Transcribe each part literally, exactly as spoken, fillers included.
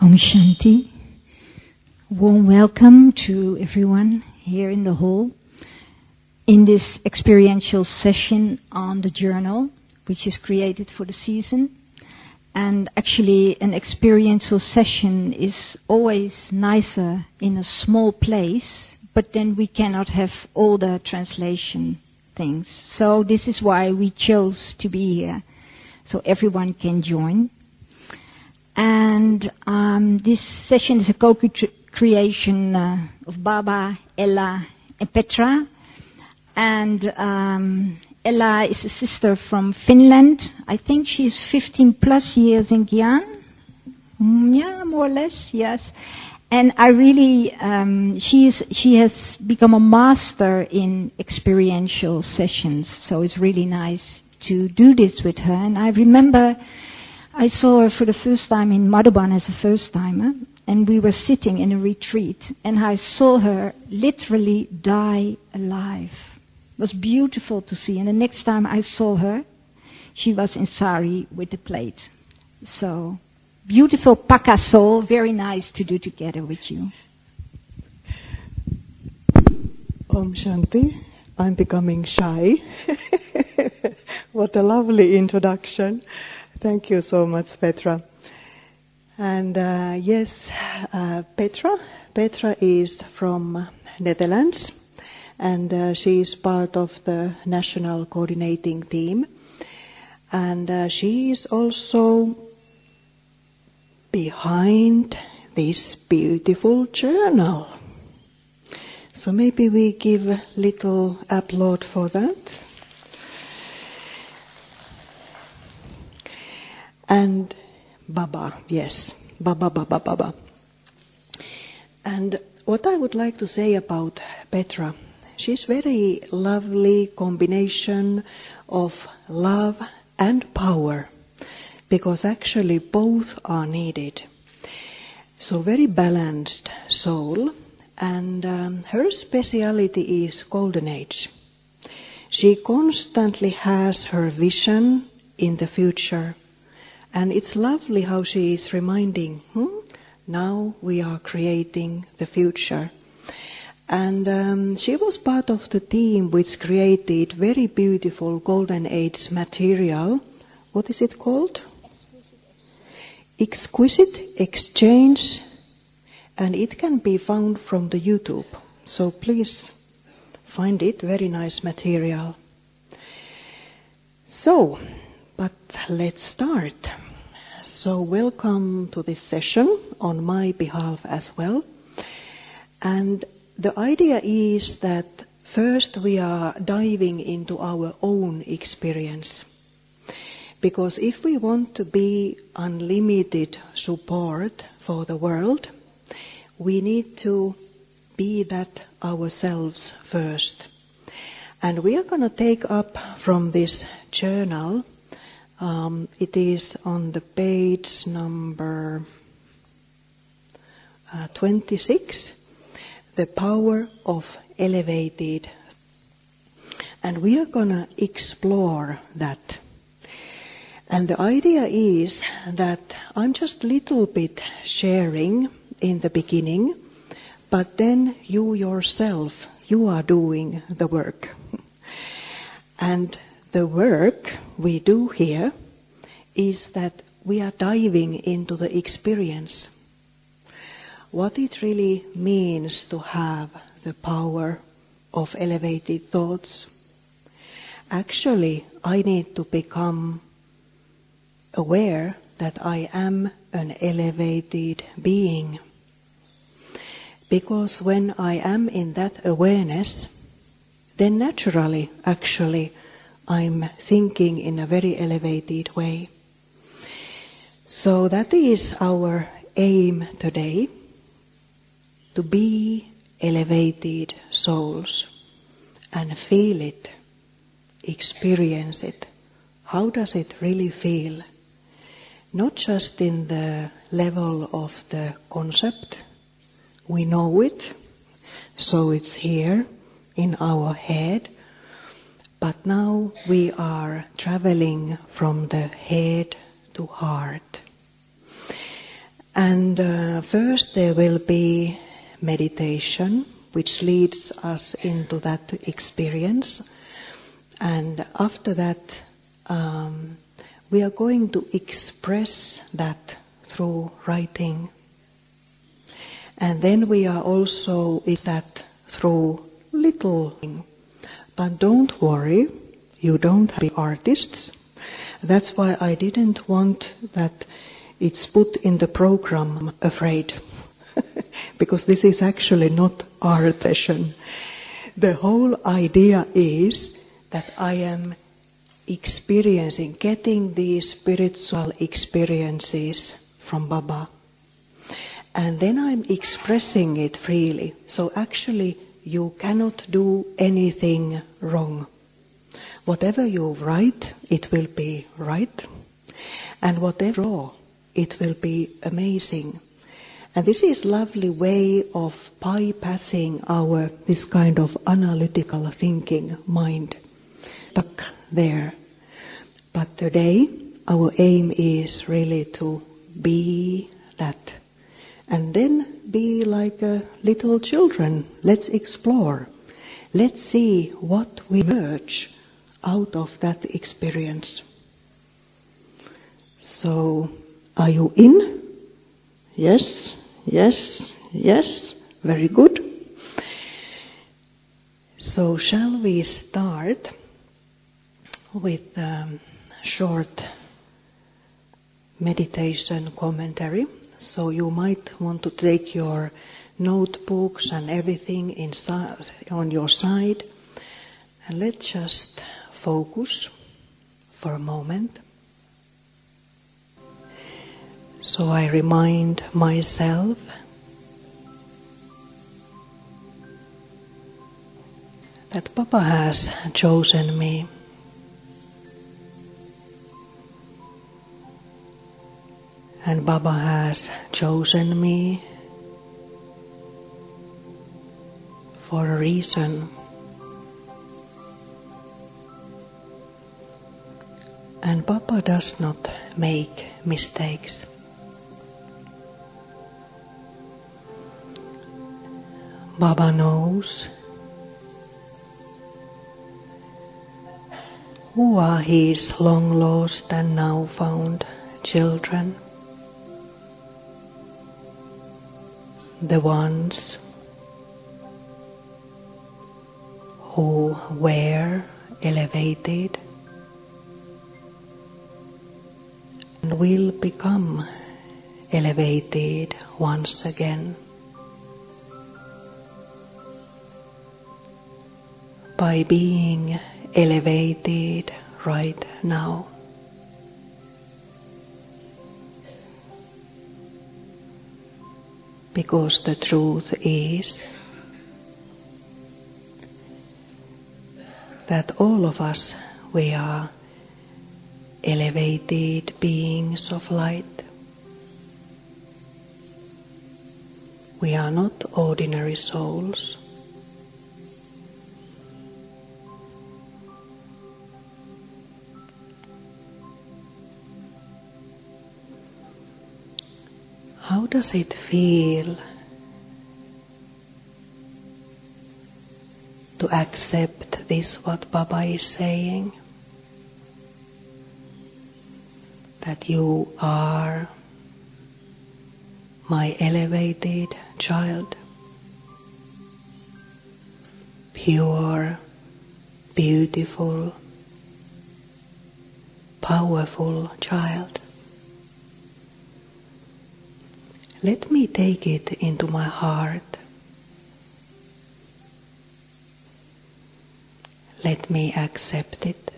Om Shanti. Warm welcome to everyone here in the hall in this experiential session on the journal, which is created for the season. And actually, an experiential session is always nicer in a small place, but then we cannot have all the translation things. So this is why we chose to be here, so everyone can join. And um, this session is a co-creation uh, of Baba, Ella, and Petra. And um, Ella is a sister from Finland. I think she's fifteen plus years in Gyan. Mm, yeah, more or less, yes. And I really, um, she is, she has become a master in experiential sessions. So it's really nice to do this with her. And I remember I saw her for the first time in Madhuban as a first timer, and we were sitting in a retreat, and I saw her literally die alive. It was beautiful to see. And the next time I saw her, she was in sari with the plate. So beautiful Paka soul, very nice to do together with you. Om Shanti. I'm becoming shy. What a lovely introduction. Thank you so much, Petra. And uh, yes, uh, Petra. Petra is from Netherlands, and uh, she is part of the national coordinating team. And uh, she is also behind this beautiful journal. So maybe we give a little applaud for that. And Baba, yes, Baba, Baba, Baba. And what I would like to say about Petra, she's very lovely combination of love and power, because actually both are needed. So very balanced soul, and um, her speciality is Golden Age. She constantly has her vision in the future. And it's lovely how she is reminding, hmm, now we are creating the future. And um, she was part of the team which created very beautiful Golden Age material. What is it called? Exquisite Exchange. And it can be found from the YouTube. So please find it, very nice material. So, but let's start. So welcome to this session on my behalf as well. And the idea is that first we are diving into our own experience. Because if we want to be unlimited support for the world, we need to be that ourselves first. And we are going to take up from this journal. Um, it is on the page number uh, twenty-six, the power of elevated. And we are going to explore that. And the idea is that I'm just a little bit sharing in the beginning, but then you yourself, you are doing the work. And the work we do here is that we are diving into the experience. What it really means to have the power of elevated thoughts. Actually, I need to become aware that I am an elevated being. Because when I am in that awareness, then naturally, actually, I'm thinking in a very elevated way. So that is our aim today, to be elevated souls and feel it, experience it. How does it really feel? Not just in the level of the concept, we know it, so it's here in our head. But now we are traveling from the head to heart. And uh, first there will be meditation, which leads us into that experience. And after that, um, we are going to express that through writing. And then we are also is that through little thing. But don't worry, you don't have to be artists. That's why I didn't want that it's put in the program, I'm afraid. Because this is actually not art session. The whole idea is that I am experiencing, getting these spiritual experiences from Baba. And then I'm expressing it freely. So actually you cannot do anything wrong. Whatever you write, it will be right. And whatever you draw, it will be amazing. And this is a lovely way of bypassing our, this kind of analytical thinking mind, stuck there. But today, our aim is really to be that. And then be like uh, little children. Let's explore. Let's see what we emerge out of that experience. So, are you in? Yes, yes, yes. Very good. So, shall we start with a um, short meditation commentary? So you might want to take your notebooks and everything inside, on your side. And let's just focus for a moment. So I remind myself that Papa has chosen me. And Baba has chosen me for a reason. And Baba does not make mistakes. Baba knows who are his long lost and now found children. The ones who were elevated and will become elevated once again by being elevated right now. Because the truth is that all of us, we are elevated beings of light. We are not ordinary souls. How does it feel to accept this, what Baba is saying? That you are my elevated child, pure, beautiful, powerful child. Let me take it into my heart. Let me accept it.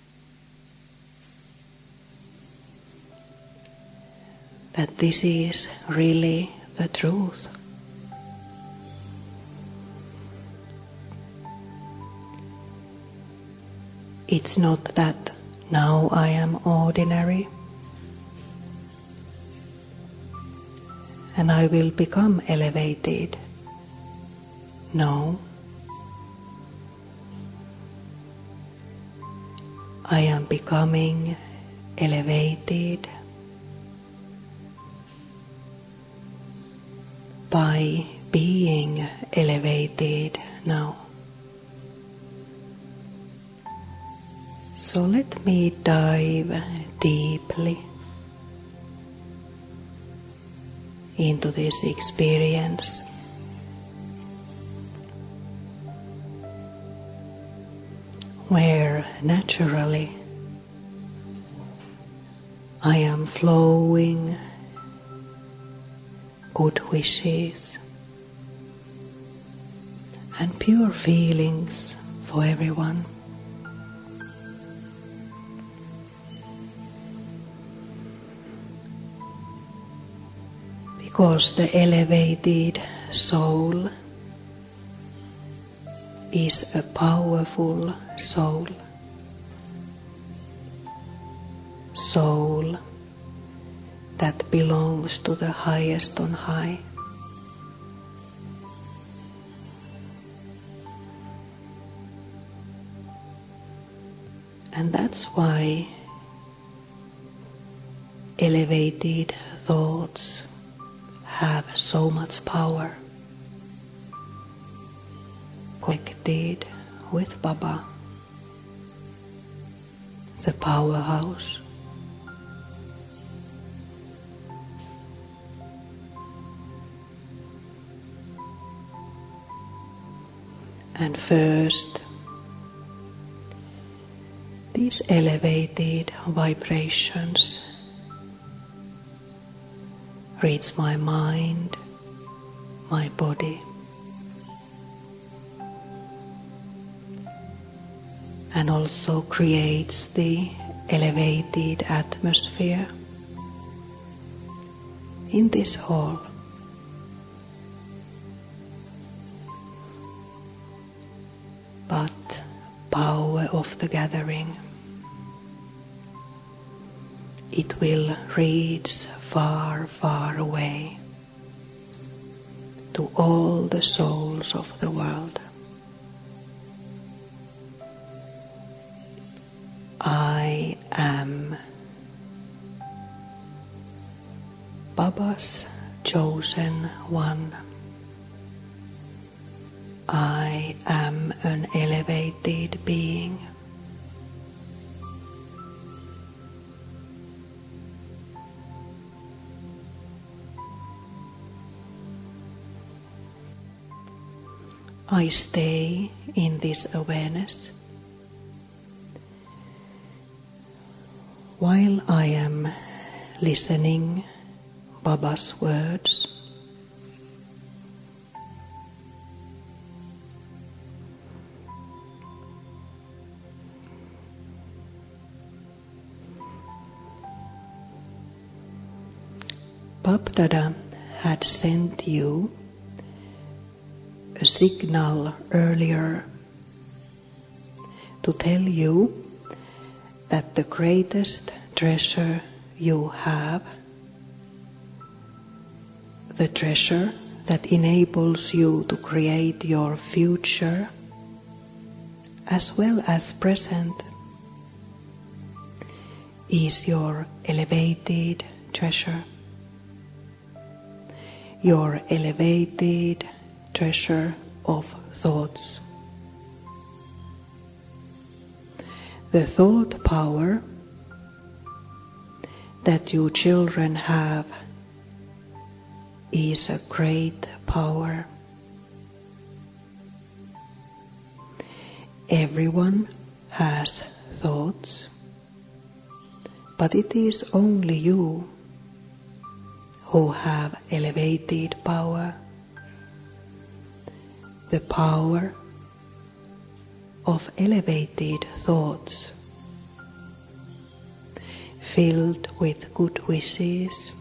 That this is really the truth. It's not that now I am ordinary and I will become elevated. No. I am becoming elevated by being elevated now. So let me dive deeply into this experience. Where naturally I am flowing good wishes and pure feelings for everyone. Because the elevated soul is a powerful soul. Soul that belongs to the highest on high. And that's why elevated thoughts have so much power. Connected with Baba, the powerhouse. And first, these elevated vibrations reach my mind, my body, and also creates the elevated atmosphere in this hall. But power of the gathering, it will reach far, far away to all the souls of the world. I am Baba's chosen one. I am an elevated being. I stay in this awareness while I am listening Baba's words. Bab Dada had sent you a signal earlier to tell you that the greatest treasure you have, the treasure that enables you to create your future as well as present, is your elevated treasure. Your elevated treasure of thoughts. The thought power that you children have is a great power. Everyone has thoughts, but it is only you who have elevated power, the power of elevated thoughts, filled with good wishes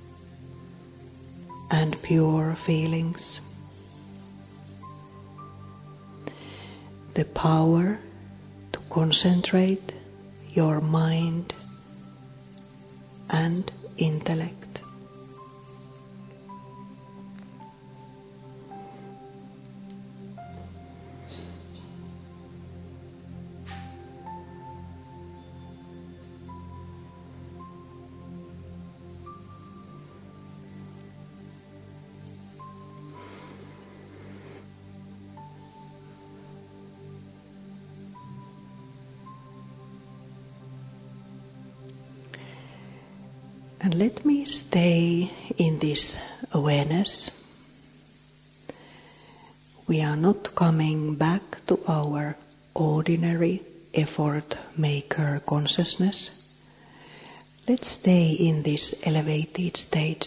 and pure feelings, the power to concentrate your mind and intellect. And let me stay in this awareness. We are not coming back to our ordinary effort maker consciousness. Let's stay in this elevated state.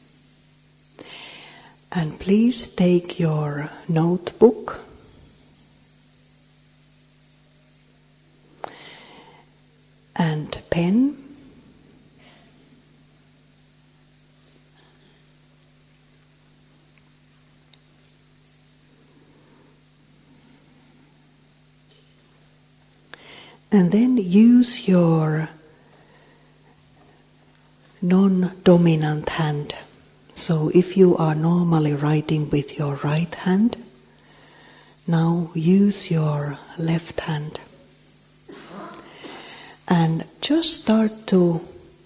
And please take your notebook and pen. And then use your non-dominant hand. So if you are normally writing with your right hand, now use your left hand. And just start to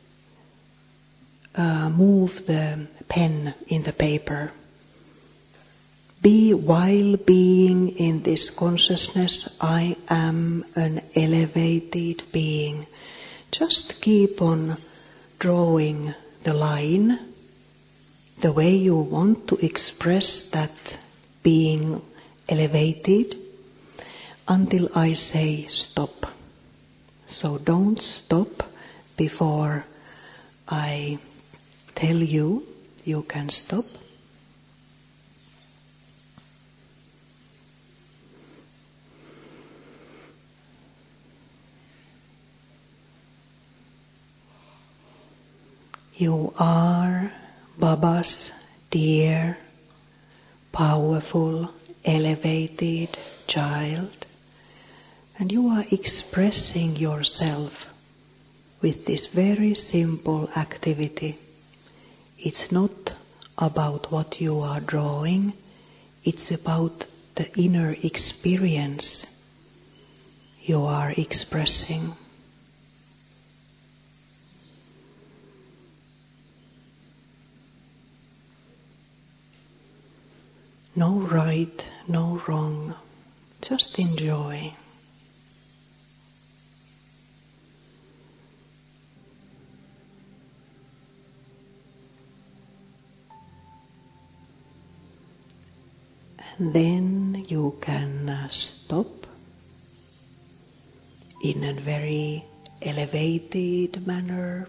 uh, move the pen in the paper. Be while being in this consciousness, I am an elevated being. Just keep on drawing the line the way you want to express that being elevated until I say stop. So don't stop before I tell you you can stop. You are Baba's dear, powerful, elevated child, and you are expressing yourself with this very simple activity. It's not about what you are drawing, it's about the inner experience you are expressing. No right, no wrong, just enjoy. And then you can uh, stop in a very elevated manner.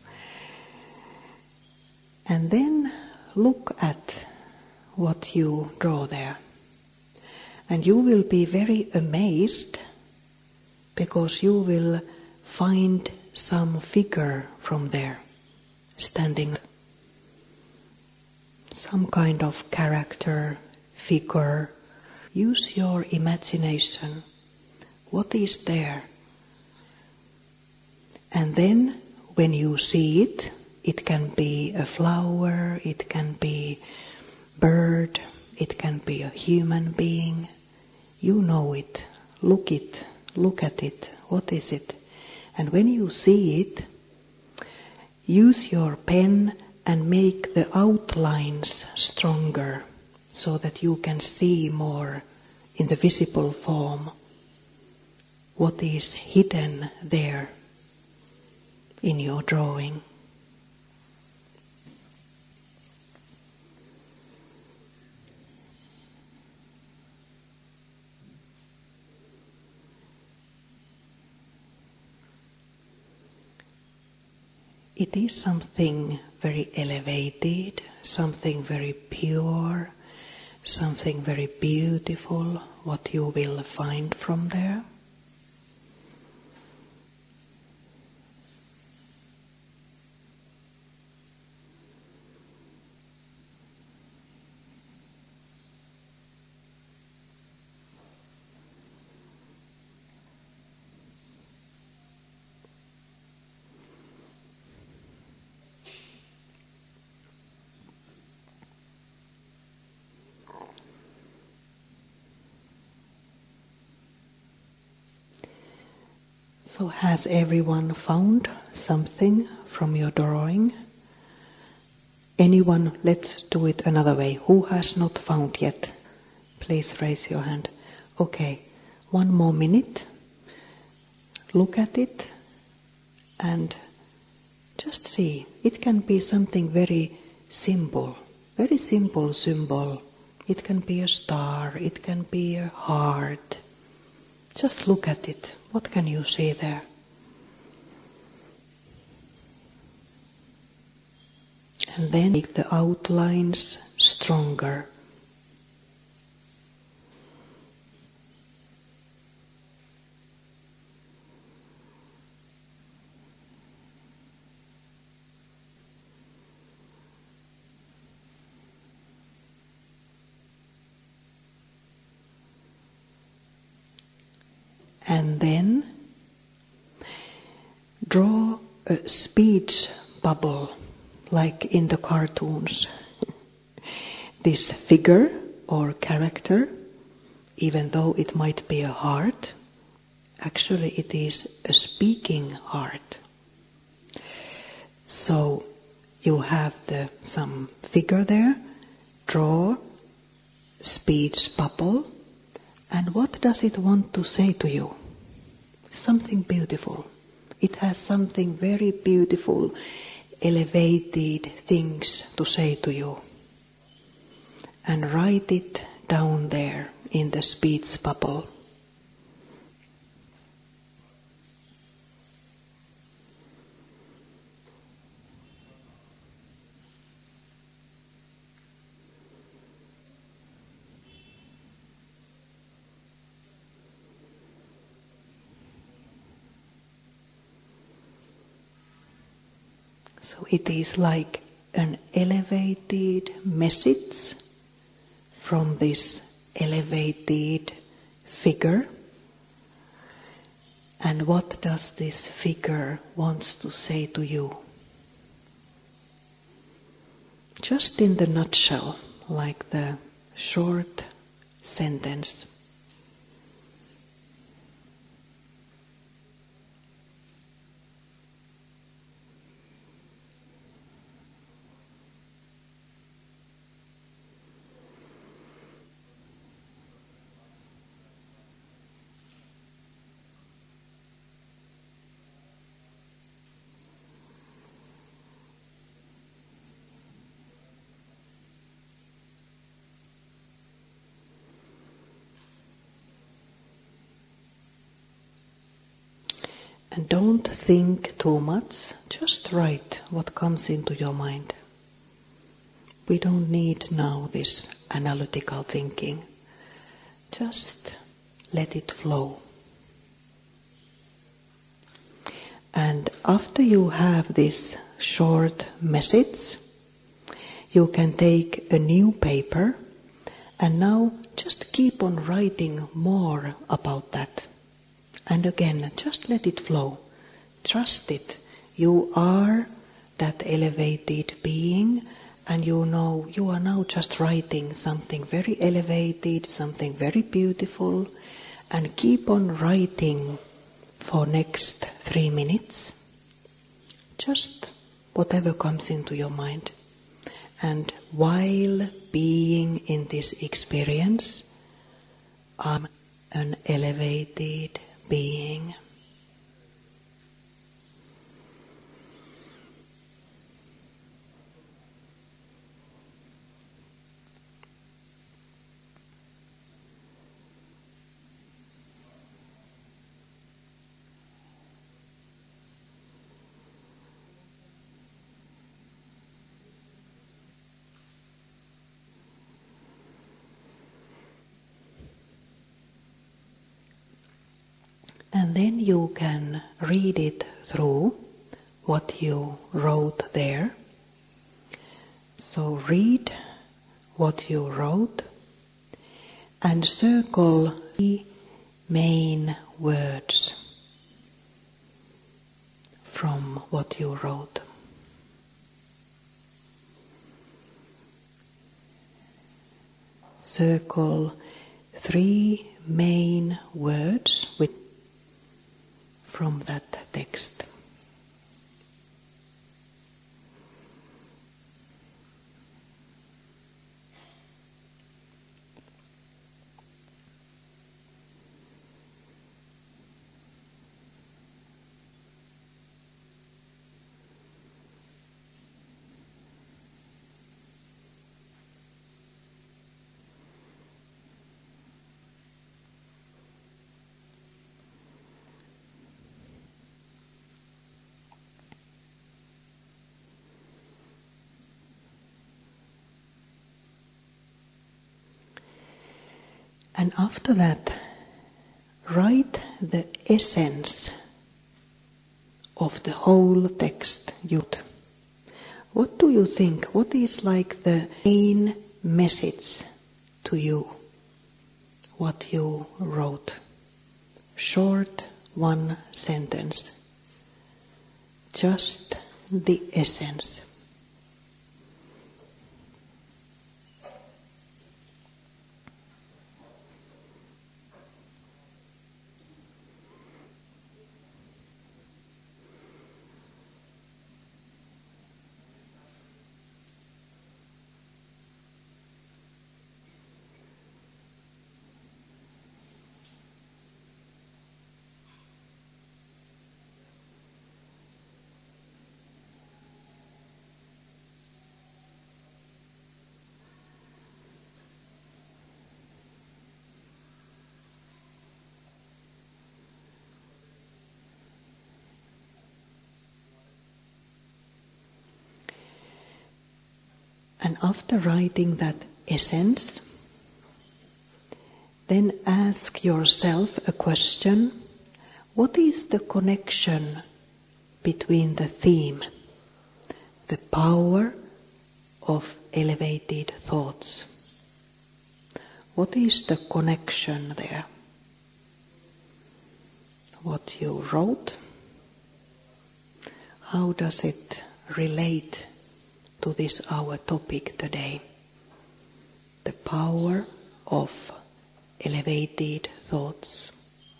And then look at what you draw there. And you will be very amazed because you will find some figure from there standing. Some kind of character, figure. Use your imagination. What is there? And then when you see it, it can be a flower, it can be bird, it can be a human being. You know it. Look it. Look at it. What is it? And when you see it, use your pen and make the outlines stronger so that you can see more in the visible form what is hidden there in your drawing. It is something very elevated, something very pure, something very beautiful, what you will find from there. So has everyone found something from your drawing? Anyone? Let's do it another way. Who has not found yet? Please raise your hand. Okay, one more minute. Look at it and Just see, it can be something very simple, very simple symbol. It can be a star, it can be a heart. Just look at it. What can you see there? And then make the outlines stronger. And then draw a speech bubble like in the cartoons. This figure or character, even though it might be a heart, actually it is a speaking heart. So you have the some figure there, draw speech bubble, and what does it want to say to you? Something beautiful. It has something very beautiful, elevated things to say to you. And write it down there in the speech bubble. So it is like an elevated message from this elevated figure. And what does this figure wants to say to you? Just in the nutshell, like the short sentence. And don't think too much, just write what comes into your mind. We don't need now this analytical thinking. Just let it flow. And after you have this short message, you can take a new paper and now just keep on writing more about that. And again, just let it flow. Trust it. You are that elevated being, and you know you are now just writing something very elevated, something very beautiful, and keep on writing for next three minutes. Just whatever comes into your mind. And while being in this experience, I'm an elevated being. And then you can read it through, what you wrote there. So read what you wrote and circle the main words from what you wrote. Circle three main words with from that text. And after that, write the essence of the whole text. What do you think? What is like the main message to you? What you wrote? Short, one sentence. Just the essence. And after writing that essence, then ask yourself a question. What is the connection between the theme, the power of elevated thoughts? What is the connection there? What you wrote, how does it relate to this our topic today? The power of elevated thoughts.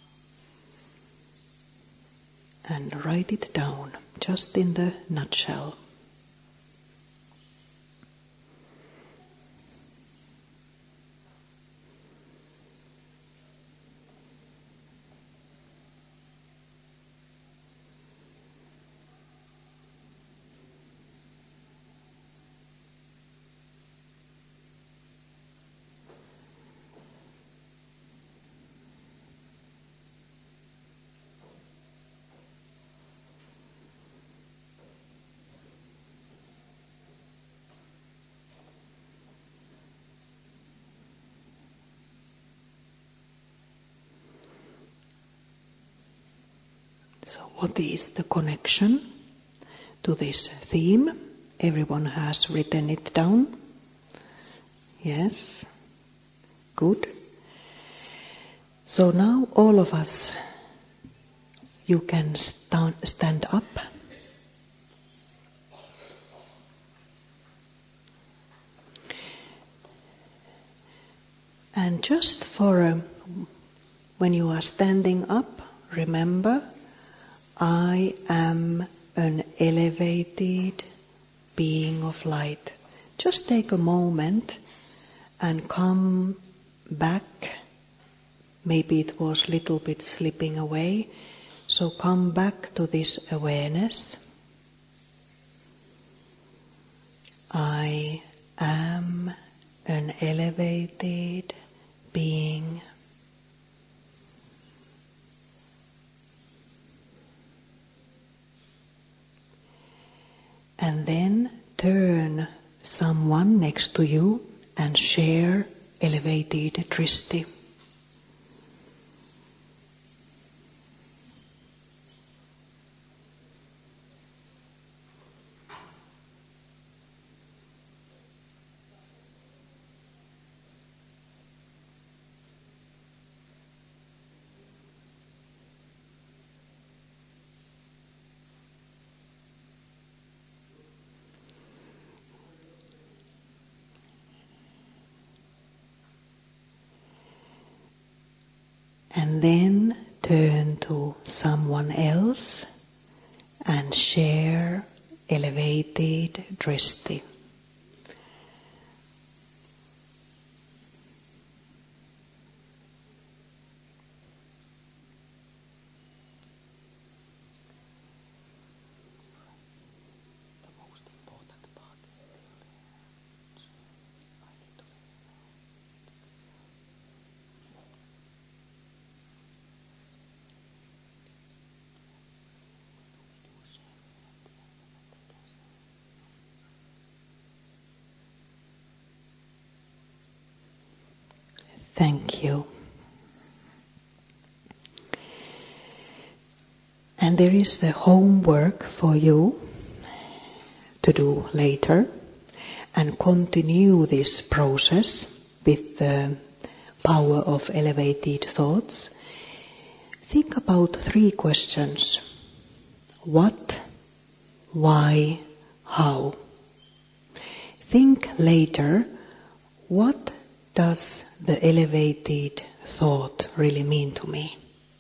And write it down, just in the nutshell. So what is the connection to this theme? Everyone has written it down. Yes, good. So now all of us, you can stand, stand up. And just for a, when you are standing up, remember, I am an elevated being of light. Just take a moment and come back. Maybe it was a little bit slipping away. So come back to this awareness. I am an elevated being. And then turn someone next to you and share elevated Dristi. And then turn to someone else and share elevated Dristi. Thank you. And there is the homework for you to do later and continue this process with the power of elevated thoughts. Think about three questions. What, why, how? Think later, what does the elevated thought really mean to me?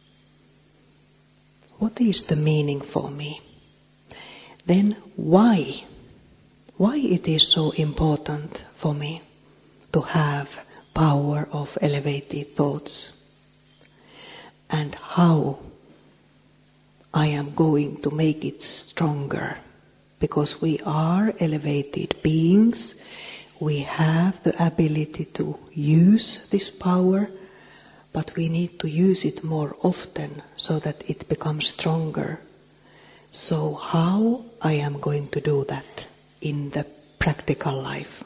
What is the meaning for me? Then why? Why it is so important for me to have power of elevated thoughts? And how I am going to make it stronger? Because we are elevated beings, we have the ability to use this power, but we need to use it more often so that it becomes stronger. So how I am going to do that in the practical life?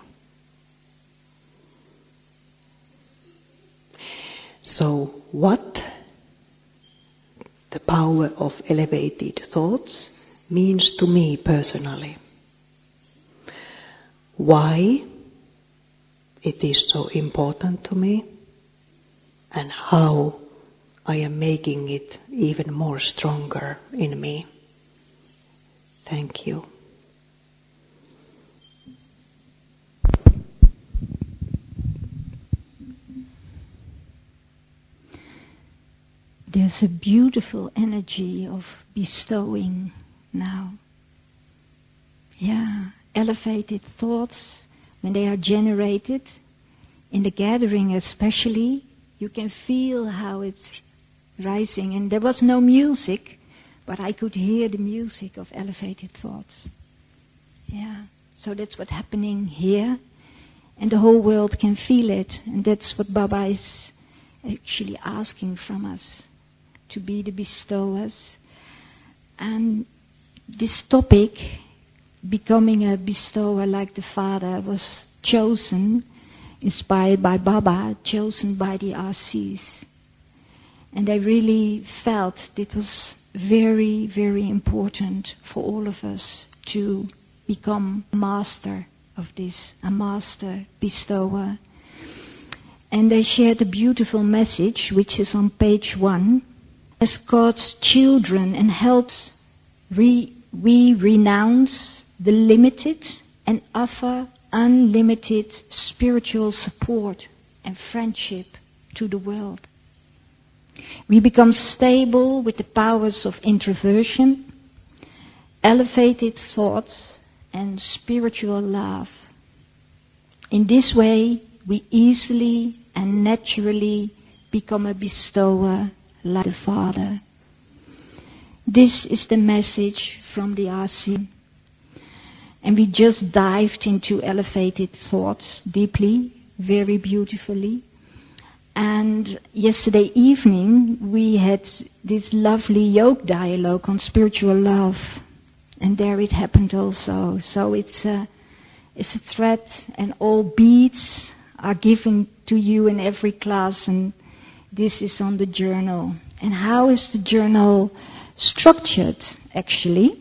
So what the power of elevated thoughts means to me personally. Why it is so important to me, and how I am making it even more stronger in me. Thank you. There's a beautiful energy of bestowing now. Yeah, elevated thoughts, when they are generated, in the gathering especially, you can feel how it's rising. And there was no music, but I could hear the music of elevated thoughts. Yeah, so that's what's happening here. And the whole world can feel it. And that's what Baba is actually asking from us, to be the bestowers. And this topic, becoming a bestower like the Father, was chosen, inspired by Baba, chosen by the R Cs. And I really felt it was very, very important for all of us to become a master of this, a master bestower. And they shared a beautiful message, which is on page one. As God's children and helps, we, we renounce the limited and offer unlimited spiritual support and friendship to the world. We become stable with the powers of introversion, elevated thoughts, and spiritual love. In this way, we easily and naturally become a bestower like the Father. This is the message from the R C. And we just dived into elevated thoughts deeply, very beautifully. And yesterday evening we had this lovely yoga dialogue on spiritual love. And there it happened also. So it's a, it's a thread, and all beads are given to you in every class, and this is on the journal. And how is the journal structured, actually?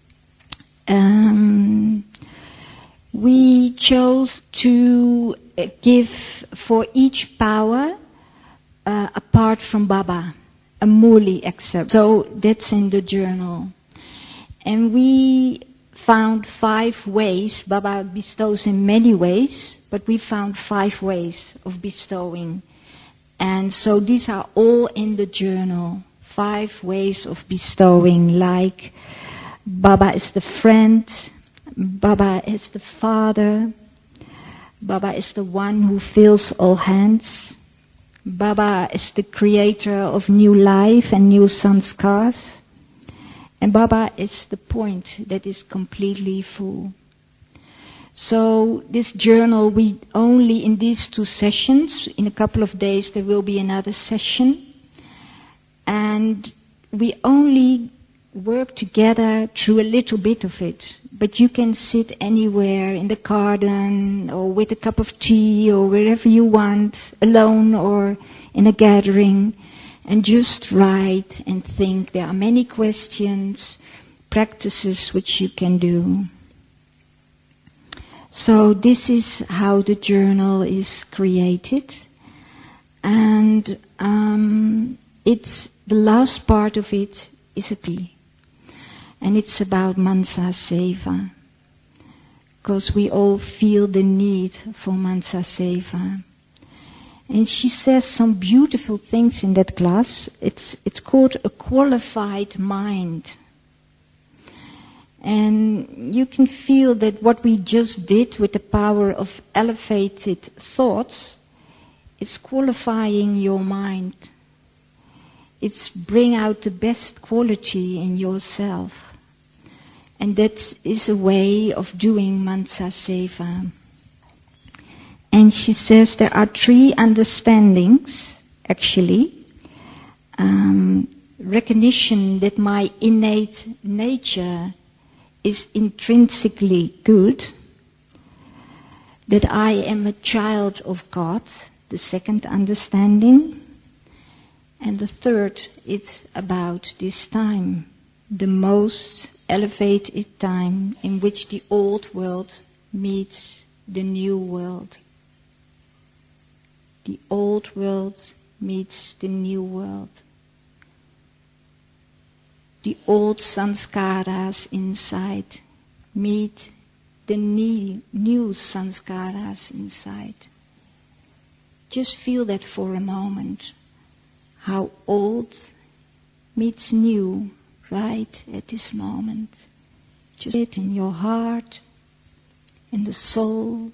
Um, we chose to give for each power, uh, apart from Baba, a Murli excerpt. So that's in the journal. And we found five ways. Baba bestows in many ways, but we found five ways of bestowing. And so these are all in the journal. Five ways of bestowing, like Baba is the friend, Baba is the Father, Baba is the one who fills all hands, Baba is the creator of new life and new sanskars, and Baba is the point that is completely full. So this journal, we only in these two sessions, in a couple of days there will be another session, and we only work together through a little bit of it. But you can sit anywhere in the garden or with a cup of tea or wherever you want, alone or in a gathering, and just write and think. There are many questions, practices which you can do. So this is how the journal is created. And um, it's the last part of it is a plea. And it's about Mansa Seva. Because we all feel the need for Mansa Seva. And she says some beautiful things in that class. It's, it's called a qualified mind. And you can feel that what we just did with the power of elevated thoughts is qualifying your mind. It's bring out the best quality in yourself. And that is a way of doing Mansa Seva. And she says there are three understandings, actually. Um, recognition that my innate nature is intrinsically good, that I am a child of God, the second understanding. And the third is about this time, the most elevated time in which the old world meets the new world. The old world meets the new world. The old sanskaras inside meet the new, new sanskaras inside. Just feel that for a moment. How old meets new right at this moment. Just it in your heart, in the soul.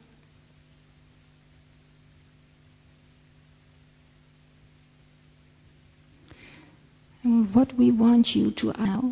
And what we want you to know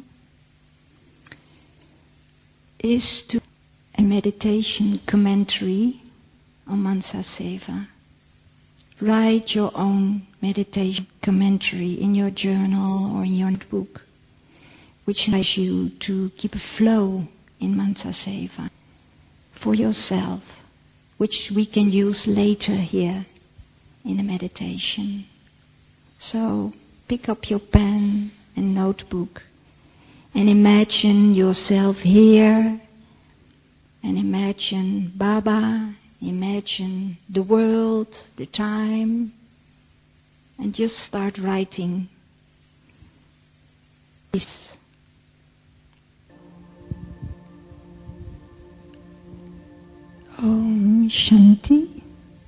is to a meditation commentary on Mansa Seva. Write your own meditation commentary in your journal or in your notebook, which allows you to keep a flow in Mansa Seva for yourself, which we can use later here in a meditation. So pick up your pen and notebook and imagine yourself here, and imagine Baba, imagine the world, the time, and just start writing this. Om Shanti.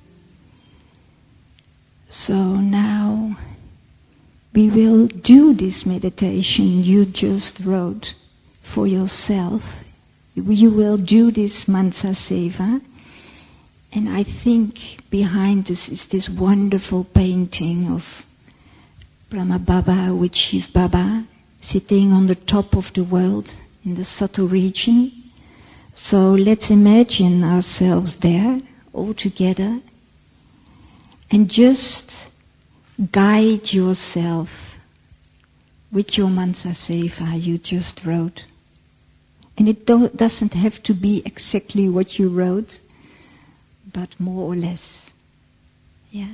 So now we will do this meditation you just wrote for yourself. You will do this Mansa Seva. And I think behind this is this wonderful painting of Brahma Baba with Shiv Baba sitting on the top of the world in the subtle region. So let's imagine ourselves there all together and just guide yourself with your Mansa Seva you just wrote. And it do- doesn't have to be exactly what you wrote, but more or less. Yeah.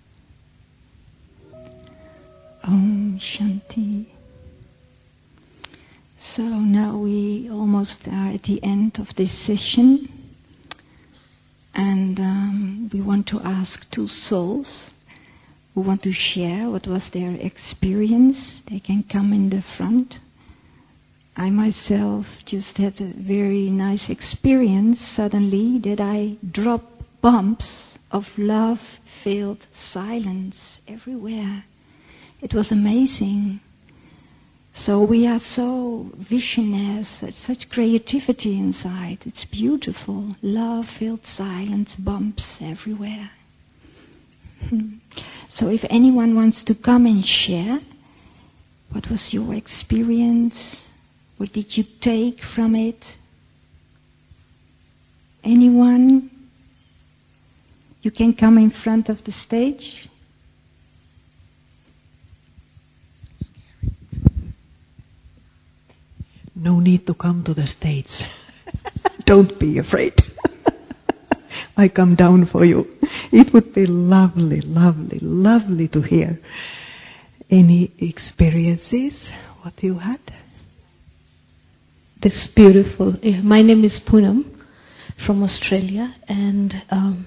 Om Shanti. So now we almost are at the end of this session. And um, we want to ask two souls who want to share what was their experience. They can come in the front. I myself just had a very nice experience suddenly that I dropped bumps of love-filled silence everywhere. It was amazing. So we are so visionaries, such creativity inside. It's beautiful. Love-filled silence, bumps everywhere. So if anyone wants to come and share, what was your experience? What did you take from it? Anyone? You can come in front of the stage. need to come to the States. Don't be afraid. I come down for you. It would be lovely, lovely, lovely to hear any experiences, what you had. This beautiful, yeah, my name is Poonam from Australia, and um,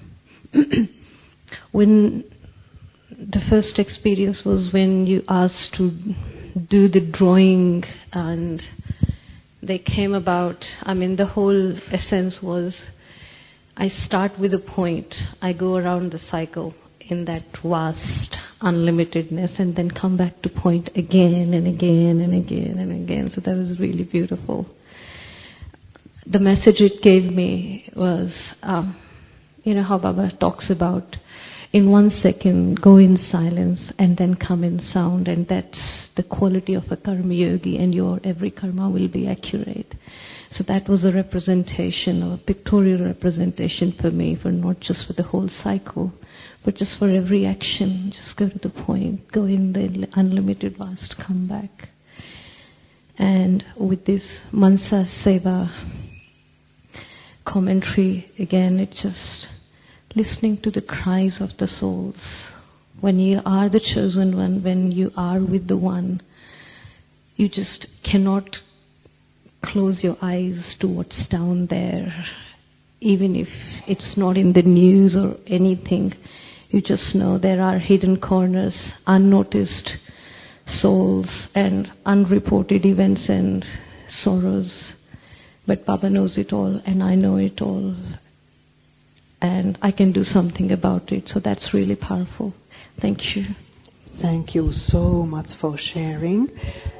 when the first experience was when you asked to do the drawing, and they came about, I mean the whole essence was, I start with a point, I go around the cycle in that vast unlimitedness and then come back to point again and again and again and again. So that was really beautiful. The message it gave me was, um, you know how Baba talks about, in one second go in silence and then come in sound, and that's the quality of a karma yogi, and your every karma will be accurate. So that was a representation, or a pictorial representation for me, for not just for the whole cycle, but just for every action. Just go to the point, go in the unlimited vast, come back. And with this Mansa Seva commentary, again, it's just listening to the cries of the souls. When you are the chosen one, when you are with the one, you just cannot close your eyes to what's down there. Even if it's not in the news or anything, you just know there are hidden corners, unnoticed souls and unreported events and sorrows. But Baba knows it all, and I know it all, and I can do something about it. So that's really powerful. Thank you. Thank you so much for sharing.